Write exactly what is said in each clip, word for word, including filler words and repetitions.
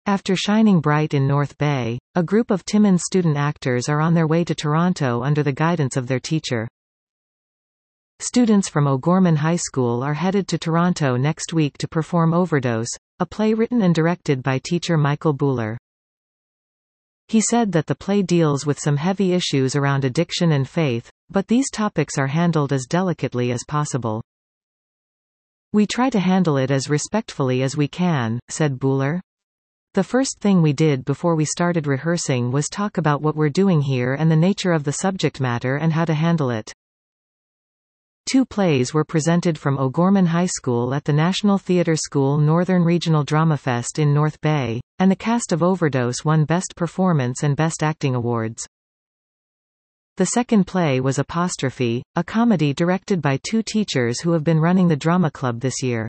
After shining bright in North Bay, a group of Timmins student actors are on their way to Toronto under the guidance of their teacher. Students from O'Gorman High School are headed to Toronto next week to perform Overdose, a play written and directed by teacher Michael Buhler. He said that the play deals with some heavy issues around addiction and faith, but these topics are handled as delicately as possible. "We try to handle it as respectfully as we can," said Buhler. "The first thing we did before we started rehearsing was talk about what we're doing here and the nature of the subject matter and how to handle it." Two plays were presented from O'Gorman High School at the National Theatre School Northern Regional Drama Fest in North Bay, and the cast of Overdose won Best Performance and Best Acting awards. The second play was Apostrophe, a comedy directed by two teachers who have been running the drama club this year.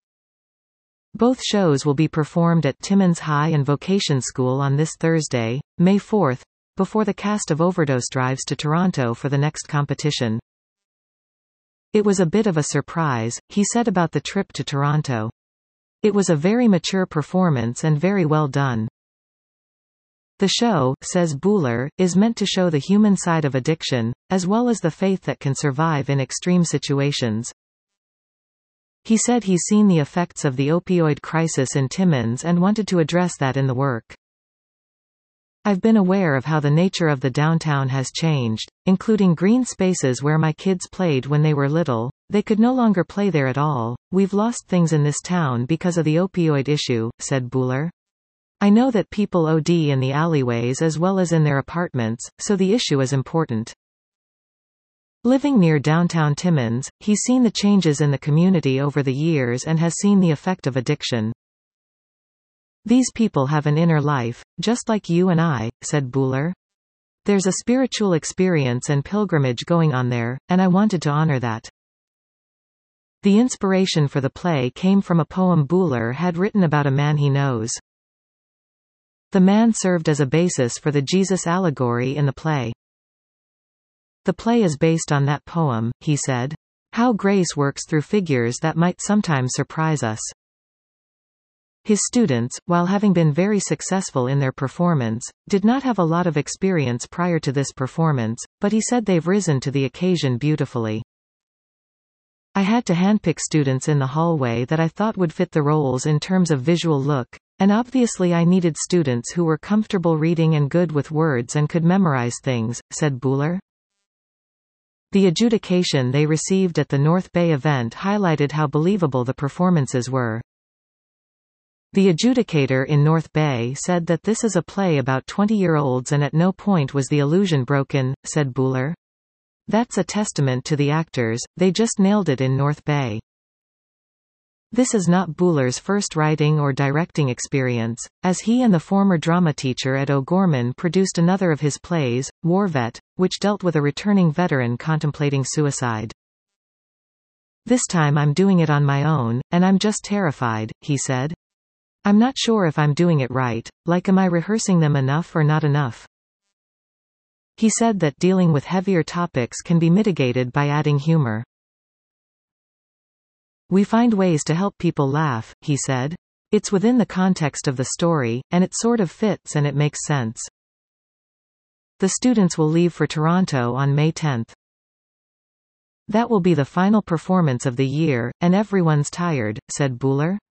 Both shows will be performed at Timmins High and Vocation School on this Thursday, May fourth, before the cast of Overdose drives to Toronto for the next competition. "It was a bit of a surprise," he said about the trip to Toronto. "It was a very mature performance and very well done." The show, says Buhler, is meant to show the human side of addiction, as well as the faith that can survive in extreme situations. He said he's seen the effects of the opioid crisis in Timmins and wanted to address that in the work. "I've been aware of how the nature of the downtown has changed, including green spaces where my kids played when they were little. They could no longer play there at all. We've lost things in this town because of the opioid issue," said Buhler. "I know that people O D in the alleyways as well as in their apartments, so the issue is important." Living near downtown Timmins, he's seen the changes in the community over the years and has seen the effect of addiction. "These people have an inner life, just like you and I," said Buhler. "There's a spiritual experience and pilgrimage going on there, and I wanted to honor that." The inspiration for the play came from a poem Buhler had written about a man he knows. The man served as a basis for the Jesus allegory in the play. "The play is based on that poem," he said. "How grace works through figures that might sometimes surprise us." His students, while having been very successful in their performance, did not have a lot of experience prior to this performance, but he said they've risen to the occasion beautifully. "I had to handpick students in the hallway that I thought would fit the roles in terms of visual look, and obviously I needed students who were comfortable reading and good with words and could memorize things," said Buhler. The adjudication they received at the North Bay event highlighted how believable the performances were. The adjudicator in North Bay said that this is a play about twenty-year-olds and at no point was the illusion broken, said Buhler. "That's a testament to the actors, they just nailed it in North Bay." This is not Buhler's first writing or directing experience, as he and the former drama teacher at O'Gorman produced another of his plays, War Vet, which dealt with a returning veteran contemplating suicide. "This time I'm doing it on my own, and I'm just terrified," he said. "I'm not sure if I'm doing it right, like am I rehearsing them enough or not enough?" He said that dealing with heavier topics can be mitigated by adding humor. "We find ways to help people laugh," he said. "It's within the context of the story, and it sort of fits and it makes sense." The students will leave for Toronto on May tenth. "That will be the final performance of the year, and everyone's tired," said Buhler.